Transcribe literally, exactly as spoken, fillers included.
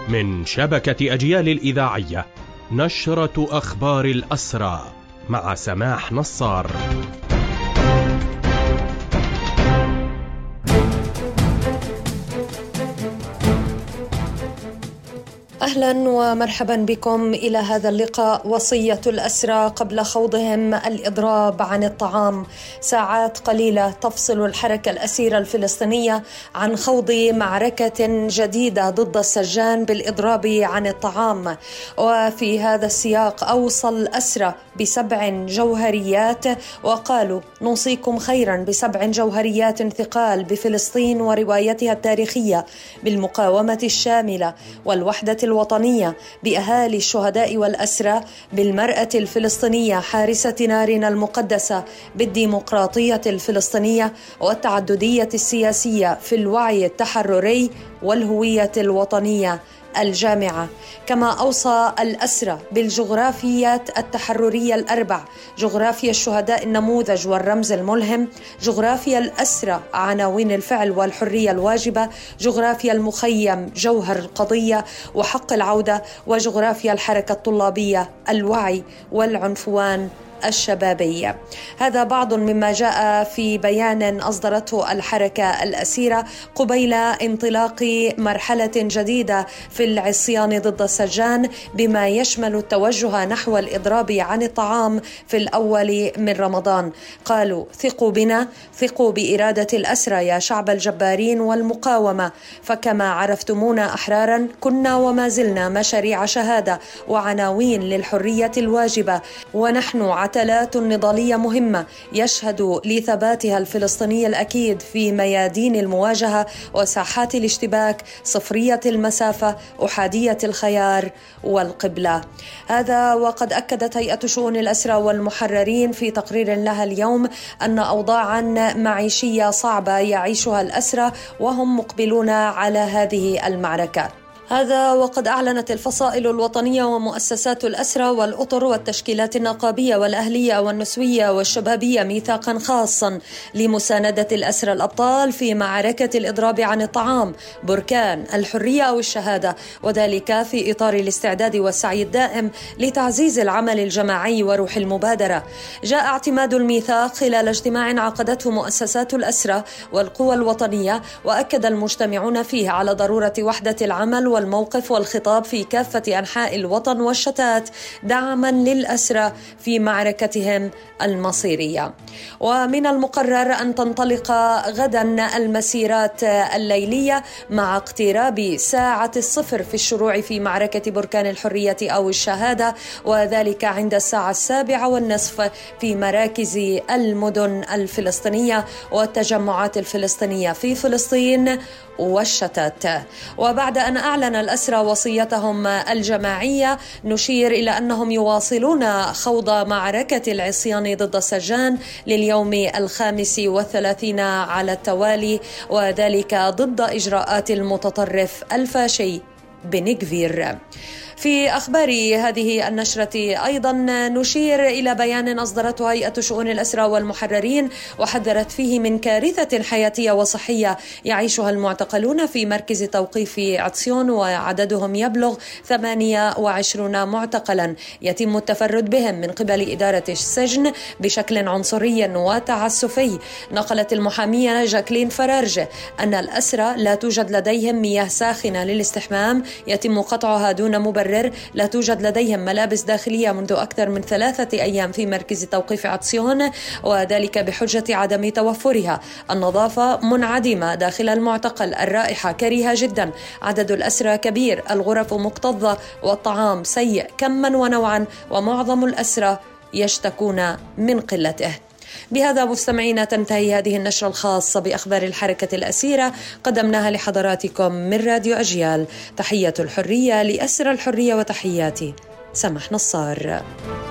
من شبكة أجيال الإذاعية، نشرة أخبار الأسرى مع سماح نصار. أهلا ومرحبا بكم إلى هذا اللقاء. وصية الأسرى قبل خوضهم الإضراب عن الطعام. ساعات قليلة تفصل الحركة الأسيرة الفلسطينية عن خوض معركة جديدة ضد السجان بالإضراب عن الطعام. وفي هذا السياق أوصى الأسرى بسبع جوهريات وقالوا: نوصيكم خيرا بسبع جوهريات ثقال بفلسطين وروايتها التاريخية، بالمقاومة الشاملة والوحدة الوطنية، بأهالي الشهداء والأسرى، بالمرأة الفلسطينية حارسة نارنا المقدسة، بالديمقراطية الفلسطينية والتعددية السياسية في الوعي التحرري والهوية الوطنية الجامعة. كما أوصى الأسرى بالجغرافيات التحررية الأربع: جغرافيا الشهداء النموذج والرمز الملهم، جغرافيا الأسرى عناوين الفعل والحرية الواجبة، جغرافيا المخيم جوهر القضية وحق العودة، وجغرافيا الحركة الطلابية الوعي والعنفوان الشبابية. هذا بعض مما جاء في بيان أصدرته الحركة الأسيرة قبيل انطلاق مرحلة جديدة في العصيان ضد السجان، بما يشمل التوجه نحو الإضراب عن الطعام في الأول من رمضان. قالوا: ثقوا بنا، ثقوا بإرادة الأسرى يا شعب الجبارين والمقاومة، فكما عرفتمونا أحرارا كنا وما زلنا مشاريع شهادة وعناوين للحرية الواجبة، ونحن عتلات نضالية مهمة يشهد لثباتها الفلسطيني الأكيد في ميادين المواجهة وساحات الاشتباك، صفرية المسافة، أحادية الخيار والقبلة. هذا وقد أكدت هيئة شؤون الأسرى والمحررين في تقرير لها اليوم أن أوضاعا معيشية صعبة يعيشها الأسرى وهم مقبلون على هذه المعركة. هذا وقد أعلنت الفصائل الوطنية ومؤسسات الأسرى والأطر والتشكيلات النقابية والأهلية والنسوية والشبابية ميثاقا خاصا لمساندة الأسرى الأبطال في معركة الإضراب عن الطعام، بركان الحرية أو الشهادة، وذلك في إطار الاستعداد والسعي الدائم لتعزيز العمل الجماعي وروح المبادرة. جاء اعتماد الميثاق خلال اجتماع عقدته مؤسسات الأسرى والقوى الوطنية، وأكد المجتمعون فيه على ضرورة وحدة العمل والموقف والخطاب في كافة أنحاء الوطن والشتات دعما للأسرى في معركتهم المصيرية. ومن المقرر أن تنطلق غدا المسيرات الليلية مع اقتراب ساعة الصفر في الشروع في معركة بركان الحرية أو الشهادة، وذلك عند الساعة السابعة والنصف في مراكز المدن الفلسطينية والتجمعات الفلسطينية في فلسطين والشتات. وبعد أن أعلن الأسرى وصيتهم الجماعية، نشير إلى أنهم يواصلون خوض معركة العصيان ضد السجان لليوم الخامس والثلاثين على التوالي، وذلك ضد إجراءات المتطرف الفاشي بن غفير. في أخبار هذه النشرة أيضا نشير إلى بيان أصدرته هيئة شؤون الأسرى والمحررين، وحذرت فيه من كارثة حياتية وصحية يعيشها المعتقلون في مركز توقيف عطسيون، وعددهم يبلغ ثمانية وعشرين معتقلا يتم التفرد بهم من قبل إدارة السجن بشكل عنصري وتعسفي. نقلت المحامية جاكلين فرارج أن الأسرى لا توجد لديهم مياه ساخنة للاستحمام يتم قطعها دون مبرر، لا توجد لديهم ملابس داخلية منذ أكثر من ثلاثة أيام في مركز توقيف عطسيون، وذلك بحجة عدم توفرها. النظافة منعدمة داخل المعتقل، الرائحة كريهة جدا، عدد الأسرى كبير، الغرف مكتظة، والطعام سيء كما ونوعا، ومعظم الأسرى يشتكون من قلته. بهذا مستمعينا تنتهي هذه النشرة الخاصة بأخبار الحركة الأسيرة، قدمناها لحضراتكم من راديو أجيال. تحية الحرية لأسرى الحرية، وتحياتي سماح نصار.